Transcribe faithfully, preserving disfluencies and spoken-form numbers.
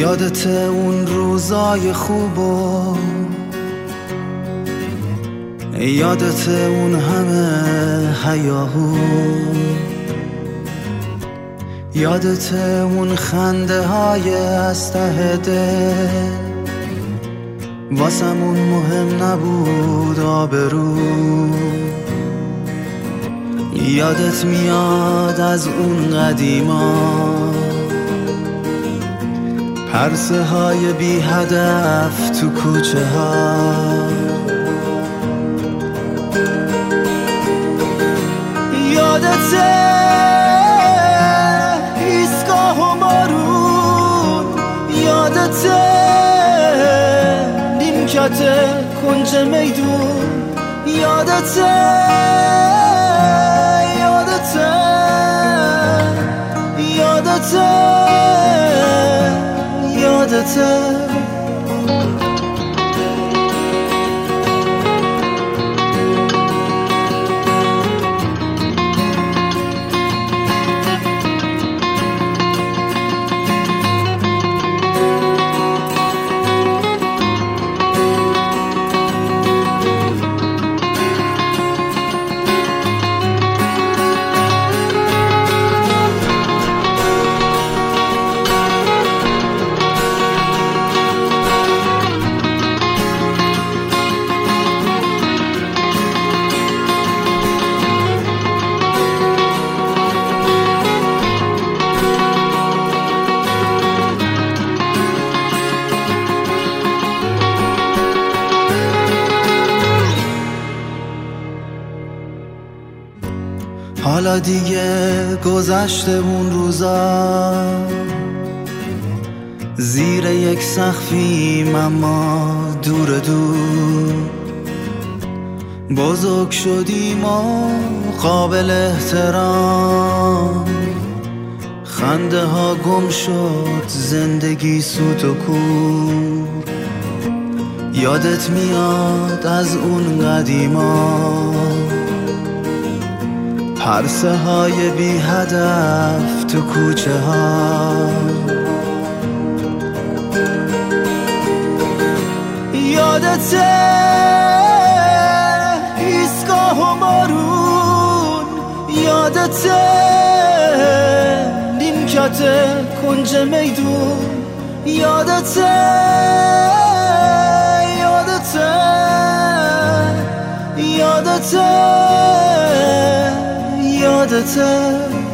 یادت اون روزای خوبو، یادت اون همه هیاهو، یادت اون خنده های از ته دل، واسمون مهم نبود آبرو. یادت میاد از اون قدیما، پرسه های بی هدف تو کوچه ها، یادت ایستگاه و بارون، یادت نیمکت کنج میدون، یادت یادت یادت یادت حالا دیگه گذشته اون روزا، زیر یک سقفیم اما دور دور، بزرگ شدیم و قابل احترام، خنده ها گم شد، زندگی سوت و کور. یادت میاد از اون قدیما، پرسه های بی هدف تو کوچه ها، یادت ایستگاه و بارون، یادت نیمکت کنج میدون، یادت یادت یادت یادت